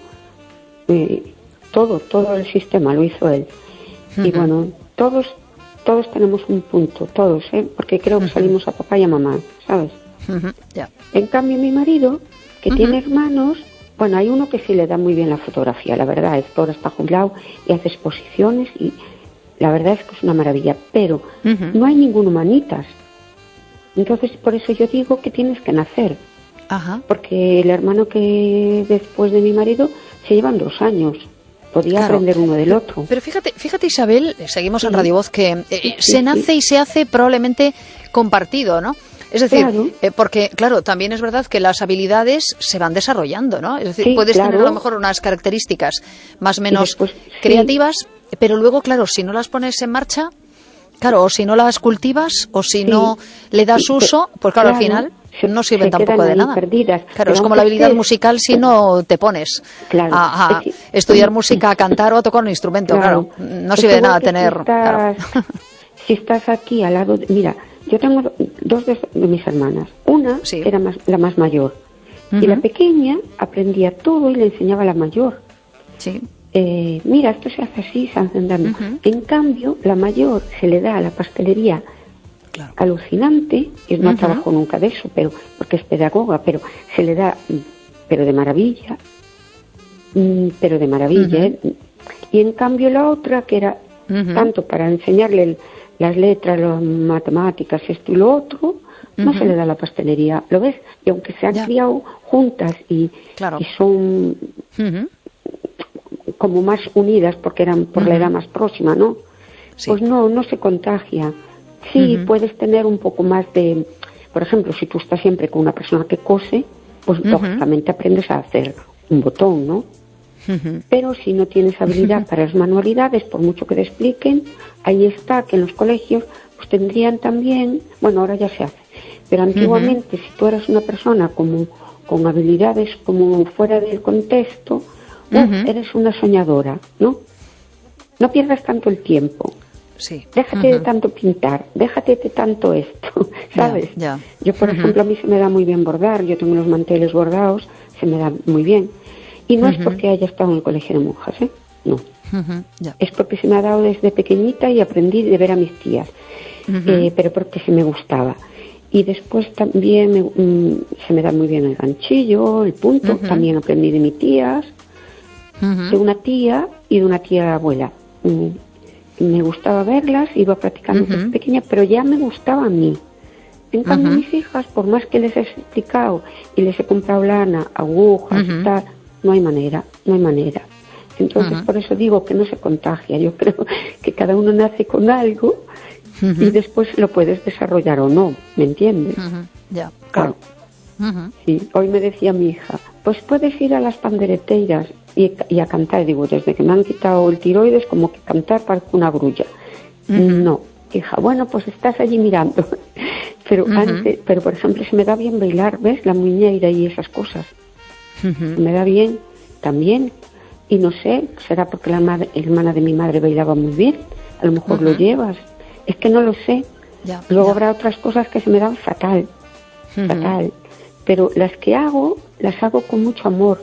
Todo el sistema lo hizo él. Y bueno, todos tenemos un punto, todos, porque creo que salimos a papá y a mamá, ¿sabes? En cambio, mi marido, que tiene hermanos, bueno, hay uno que sí le da muy bien la fotografía, la verdad, es que ahora está jubilado y hace exposiciones y la verdad es que es una maravilla, pero no hay ningún humanitas. Entonces, por eso yo digo que tienes que nacer. Porque el hermano que después de mi marido se llevan 2 años. Podía aprender uno del otro. Pero fíjate, Isabel, seguimos en Radio Voz, que se nace y se hace probablemente compartido, ¿no? Es decir, porque, claro, también es verdad que las habilidades se van desarrollando, ¿no? Es decir, puedes tener a lo mejor unas características más o menos creativas, pero luego, claro, si no las pones en marcha, claro, o si no las cultivas, o si no le das uso, pues claro, al final no sirven tampoco de nada. Perdidas. Claro, es como la habilidad musical si no te pones a estudiar música, a cantar o a tocar un instrumento, claro. No sirve de nada tener... Si estás aquí al lado... Mira, yo tengo 2 de mis hermanas. Una era la más mayor. Y la pequeña aprendía todo y le enseñaba a la mayor. Mira, esto se hace así, se hace andando. En cambio, la mayor se le da a la pastelería alucinante, y no trabajo nunca de eso, pero porque es pedagoga, pero se le da, pero de maravilla, y en cambio la otra, que era tanto para enseñarle las letras, las matemáticas, esto y lo otro, no se le da la pastelería, ¿lo ves? Y aunque se han criado juntas y son como más unidas porque eran por la edad más próxima, ¿no? Pues no se contagia. Sí, puedes tener un poco más de... Por ejemplo, si tú estás siempre con una persona que cose, pues lógicamente aprendes a hacer un botón, ¿no? Pero si no tienes habilidad para las manualidades, por mucho que te expliquen, ahí está, que en los colegios pues tendrían también... Bueno, ahora ya se hace. Pero antiguamente, si tú eras una persona como con habilidades como fuera del contexto, eres una soñadora, ¿no? No pierdas tanto el tiempo. Déjate de tanto pintar, déjate de tanto esto, ¿sabes? Yo, por ejemplo, a mí se me da muy bien bordar, yo tengo los manteles bordados, se me da muy bien. Y no es porque haya estado en el colegio de monjas, no. Es porque se me ha dado desde pequeñita y aprendí de ver a mis tías, pero porque se me gustaba. Y después también se me da muy bien el ganchillo, el punto, también aprendí de mis tías, de una tía y de una tía abuela. Me gustaba verlas, iba practicando desde pequeña, pero ya me gustaba a mí. En cambio, mis hijas, por más que les he explicado y les he comprado lana, agujas y tal, no hay manera. Entonces, por eso digo que no se contagia. Yo creo que cada uno nace con algo y después lo puedes desarrollar o no, ¿me entiendes? Claro. Sí, hoy me decía mi hija, pues puedes ir a las pandereteiras y a cantar. Digo, desde que me han quitado el tiroides, como que cantar parece una grulla. No, hija, bueno, pues estás allí mirando. Pero antes, por ejemplo, se me da bien bailar, ¿ves? La muñeira y esas cosas. Me da bien también. Y no sé, será porque la hermana de mi madre bailaba muy bien. A lo mejor lo llevas. Es que no lo sé. Luego habrá otras cosas que se me dan fatal. Pero las que hago, las hago con mucho amor.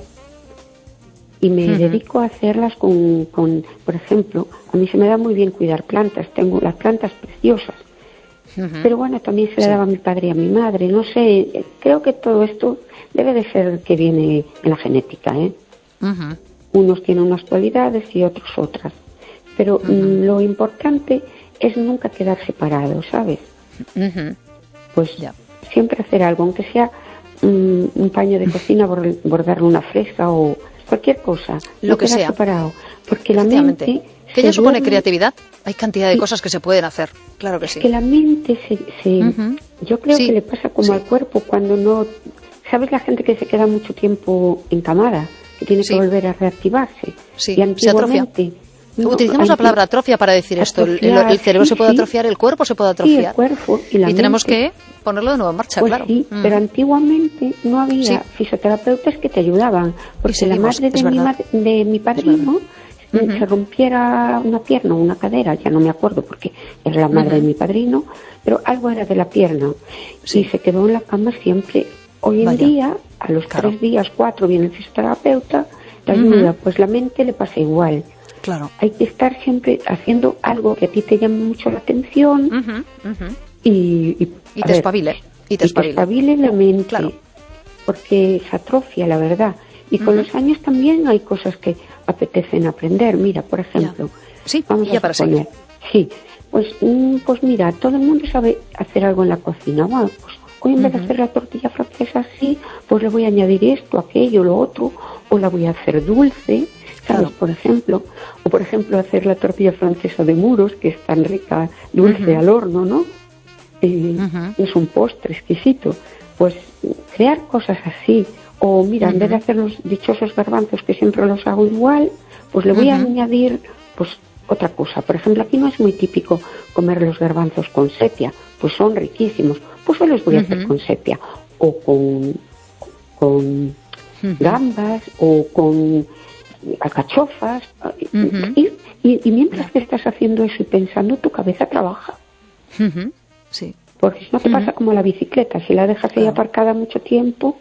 Y me dedico a hacerlas con, por ejemplo, a mí se me da muy bien cuidar plantas. Tengo las plantas preciosas. Pero bueno, también se le daba a mi padre y a mi madre. No sé, creo que todo esto debe de ser que viene en la genética, ¿eh? Unos tienen unas cualidades y otros otras. Pero lo importante es nunca quedar separados, ¿sabes? Pues siempre hacer algo, aunque sea un paño de cocina, bordarle una fresca o cualquier cosa. Lo que sea. Separado, porque la mente... Que ya supone creatividad. Hay cantidad de cosas que se pueden hacer. Claro que sí. Que la mente yo creo que le pasa como al cuerpo cuando no... ¿Sabes la gente que se queda mucho tiempo encamada? Que tiene que volver a reactivarse. Y antiguamente... Utilizamos la palabra atrofia para decir esto. El cerebro se puede atrofiar, el cuerpo se puede atrofiar. Sí, el cuerpo y la mente. Tenemos que ponerlo de nuevo en marcha, pues claro. Sí, pero antiguamente no había fisioterapeutas que te ayudaban. Porque la madre de mi padrino se rompiera una pierna o una cadera, ya no me acuerdo porque era la madre de mi padrino, pero algo era de la pierna. Y se quedó en la cama siempre Hoy en día, a los 3 días, 4, viene el fisioterapeuta, te ayuda, pues la mente le pasa igual. Claro. Hay que estar siempre haciendo algo que a ti te llame mucho la atención y te espabile. Y te espabile la mente, claro. Porque se atrofia, la verdad. Y con los años también hay cosas que apetecen aprender. Mira, por ejemplo, sí, vamos ya a para suponer, sí, pues mira, todo el mundo sabe hacer algo en la cocina. Bueno, pues hoy en vez de hacer la tortilla francesa así, pues le voy a añadir esto, aquello, lo otro, o la voy a hacer dulce, ¿sabes? Claro. Por ejemplo, hacer la tortilla francesa de Muros, que es tan rica, dulce al horno, ¿no? Es un postre exquisito. Pues crear cosas así. O mira, en vez de hacer los dichosos garbanzos que siempre los hago igual, pues le voy a añadir pues otra cosa. Por ejemplo, aquí no es muy típico comer los garbanzos con sepia, pues son riquísimos. Pues yo los voy a hacer con sepia o con gambas o con alcachofas. Y mientras que estás haciendo eso y pensando, tu cabeza trabaja. Sí. Porque si no te pasa como la bicicleta, si la dejas ahí aparcada mucho tiempo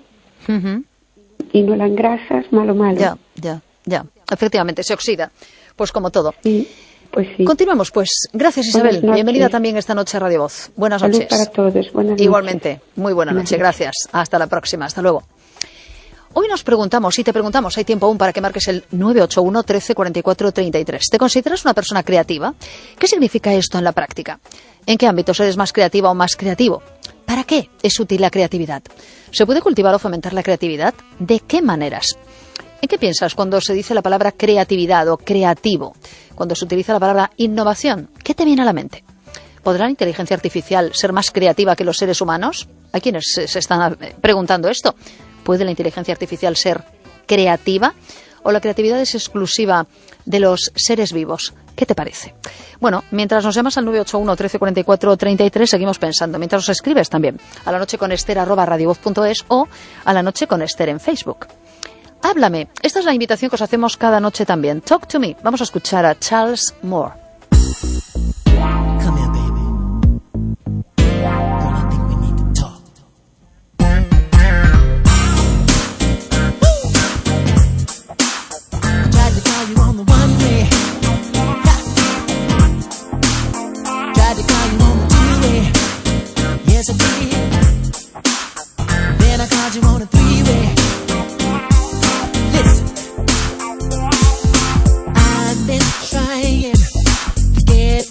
y no la engrasas, malo. Ya. Efectivamente, se oxida. Pues como todo. Sí, pues sí. Continuamos, pues. Gracias, Isabel. Bienvenida también esta noche a Radio Voz. Buenas noches. Salud para todos. Buenas noches. Igualmente. Muy buena noche. Gracias. Hasta la próxima. Hasta luego. Hoy nos preguntamos, y te preguntamos, hay tiempo aún para que marques el 981 13 44 33. ¿Te consideras una persona creativa? ¿Qué significa esto en la práctica? ¿En qué ámbitos eres más creativa o más creativo? ¿Para qué es útil la creatividad? ¿Se puede cultivar o fomentar la creatividad? ¿De qué maneras? ¿En qué piensas cuando se dice la palabra creatividad o creativo? Cuando se utiliza la palabra innovación, ¿qué te viene a la mente? ¿Podrá la inteligencia artificial ser más creativa que los seres humanos? ¿Hay quienes se están preguntando esto? ¿Puede la inteligencia artificial ser creativa? ¿O la creatividad es exclusiva de los seres vivos? ¿Qué te parece? Bueno, mientras nos llamas al 981 13 44 33, seguimos pensando. Mientras nos escribes también a la noche con Esther @radiovoz.es o a la noche con Esther en Facebook. Háblame. Esta es la invitación que os hacemos cada noche también. Talk to me. Vamos a escuchar a Charles Moore. Come here, baby. Girl, I think we need to talk. I tried to call you on the one way. Tried to call you on the two-way. Yes, I did. Then I called you on a three-way. Listen, I've been trying to get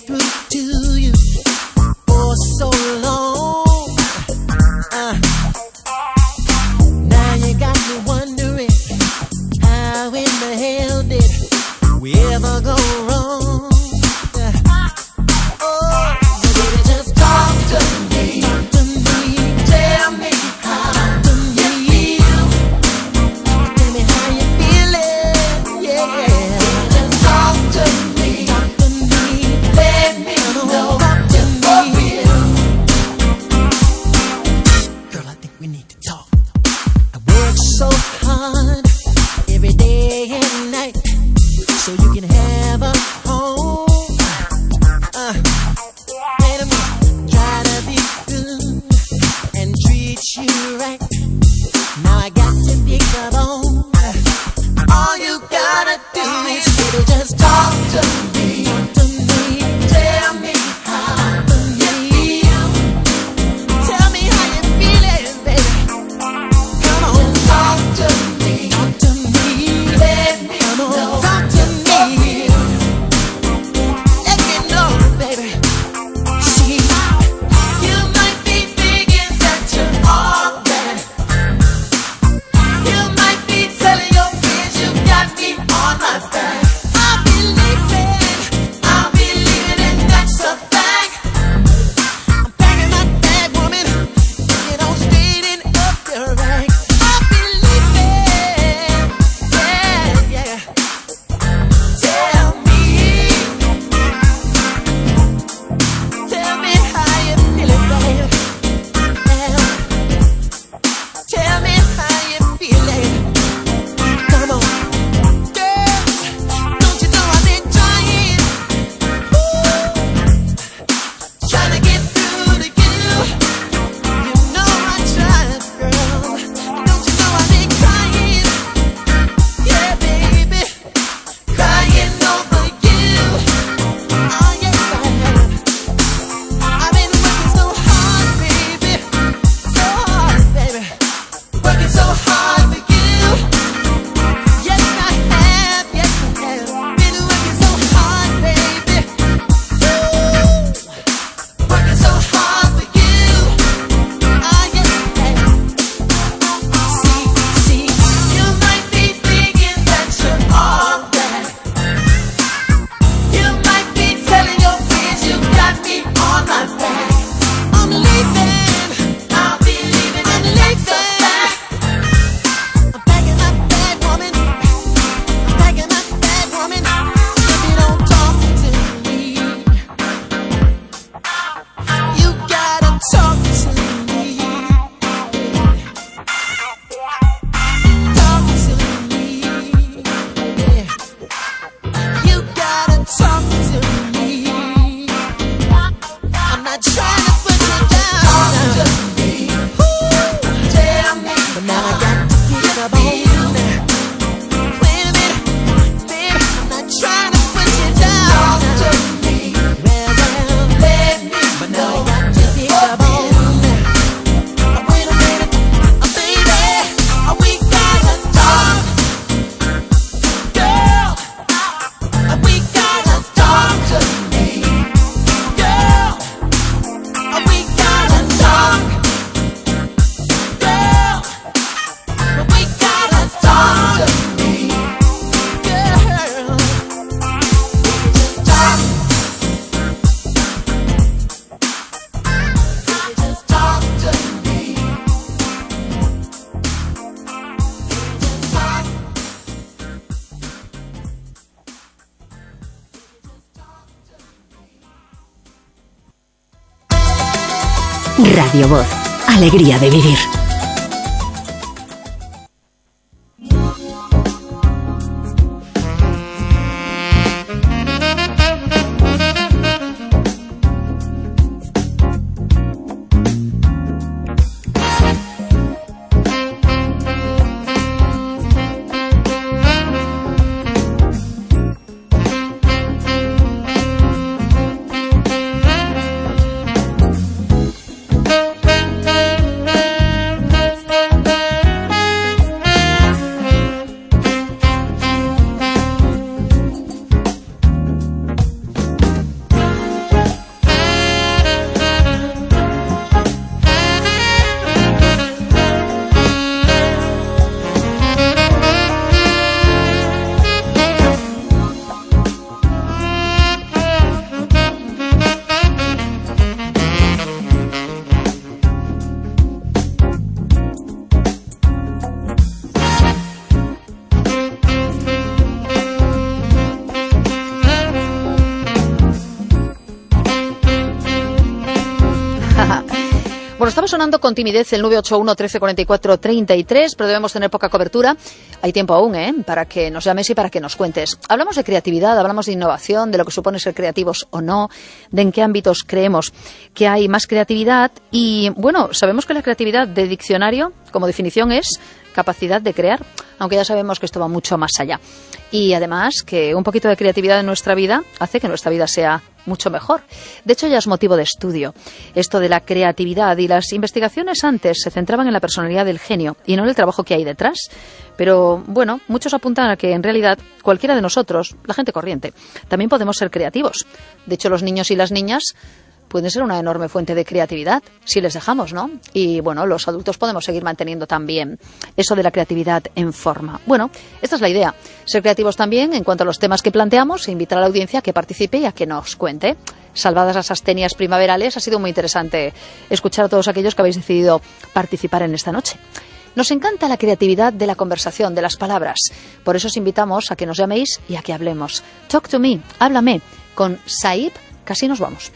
talk to me. Talk to me. You gotta talk to me. I'm not trying to put you down. Talk to me. Tell me. But now I got to get up on you. Wait a minute, baby. I'm not trying to put you down. Talk to me. Well, let me. But now I got to get up on you. Wait a minute, baby. We gotta talk, girl. We gotta talk to me, girl. We gotta talk, girl. We gotta talk to me, girl. Talk. Just talk to me. Talk. Radio Voz, alegría de vivir. Bueno, estamos sonando con timidez el 981 1344 33, pero debemos tener poca cobertura. Hay tiempo aún, para que nos llames y para que nos cuentes. Hablamos de creatividad, hablamos de innovación, de lo que supone ser creativos o no, de en qué ámbitos creemos que hay más creatividad. Y, bueno, sabemos que la creatividad de diccionario, como definición, es capacidad de crear, aunque ya sabemos que esto va mucho más allá. Y además que un poquito de creatividad en nuestra vida hace que nuestra vida sea mucho mejor. De hecho, ya es motivo de estudio esto de la creatividad, y las investigaciones antes se centraban en la personalidad del genio y no en el trabajo que hay detrás. Pero, bueno, muchos apuntan a que en realidad cualquiera de nosotros, la gente corriente, también podemos ser creativos. De hecho, los niños y las niñas pueden ser una enorme fuente de creatividad, si les dejamos, ¿no? Y, bueno, los adultos podemos seguir manteniendo también eso de la creatividad en forma. Bueno, esta es la idea, ser creativos también en cuanto a los temas que planteamos e invitar a la audiencia a que participe y a que nos cuente. Salvadas las astenias primaverales, ha sido muy interesante escuchar a todos aquellos que habéis decidido participar en esta noche. Nos encanta la creatividad de la conversación, de las palabras. Por eso os invitamos a que nos llaméis y a que hablemos. Talk to me, háblame. Con Saib, casi nos vamos.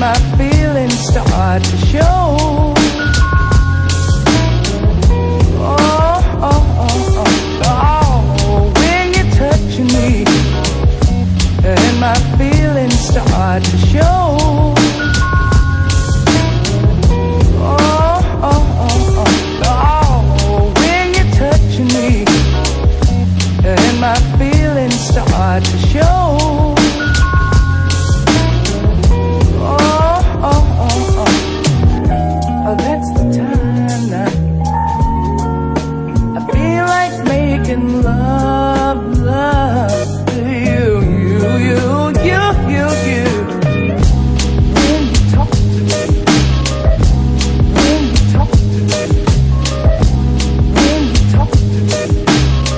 my feelings start to show. Oh, oh, oh, oh, oh, when you're touching me, and my feelings start to show. Oh, oh, oh, oh, oh, when you're touching me, and my feelings start to show. Oh, that's the time now. I feel like making love, love to you, you, you, you, you, you. When you talk to me, when you talk to me, when you talk to me.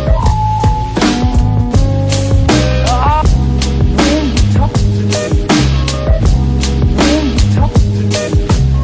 Oh, when you talk to me, when you talk to me.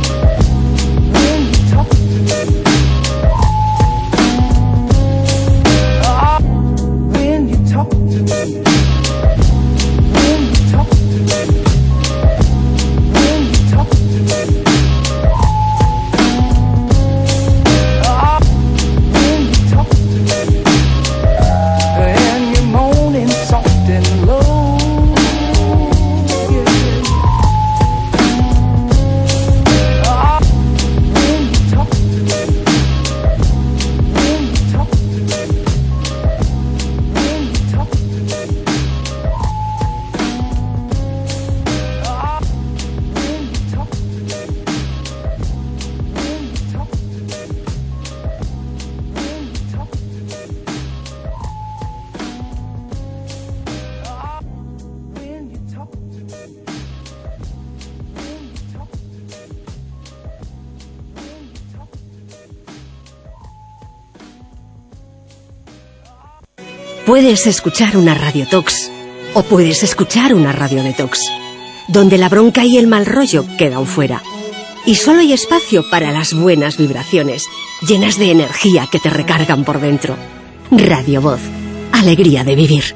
Puedes escuchar una Radio Tox o puedes escuchar una Radio Detox, donde la bronca y el mal rollo quedan fuera. Y solo hay espacio para las buenas vibraciones, llenas de energía que te recargan por dentro. Radio Voz, alegría de vivir.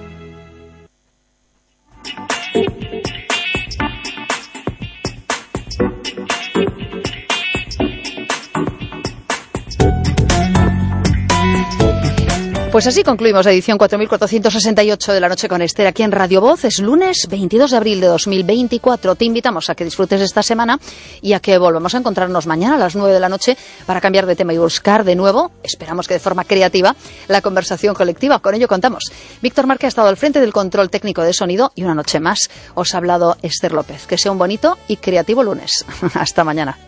Pues así concluimos la edición 4468 de La Noche con Esther aquí en Radio Voz. Es lunes 22 de abril de 2024. Te invitamos a que disfrutes esta semana y a que volvamos a encontrarnos mañana a las 9 de la noche para cambiar de tema y buscar de nuevo, esperamos que de forma creativa, la conversación colectiva. Con ello contamos. Víctor Márquez ha estado al frente del control técnico de sonido y una noche más os ha hablado Esther López. Que sea un bonito y creativo lunes. Hasta mañana.